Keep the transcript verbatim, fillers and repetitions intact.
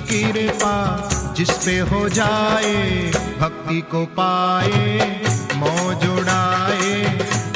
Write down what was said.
कृपा जिस पे हो जाए, भक्ति को पाए मौज उड़ाए,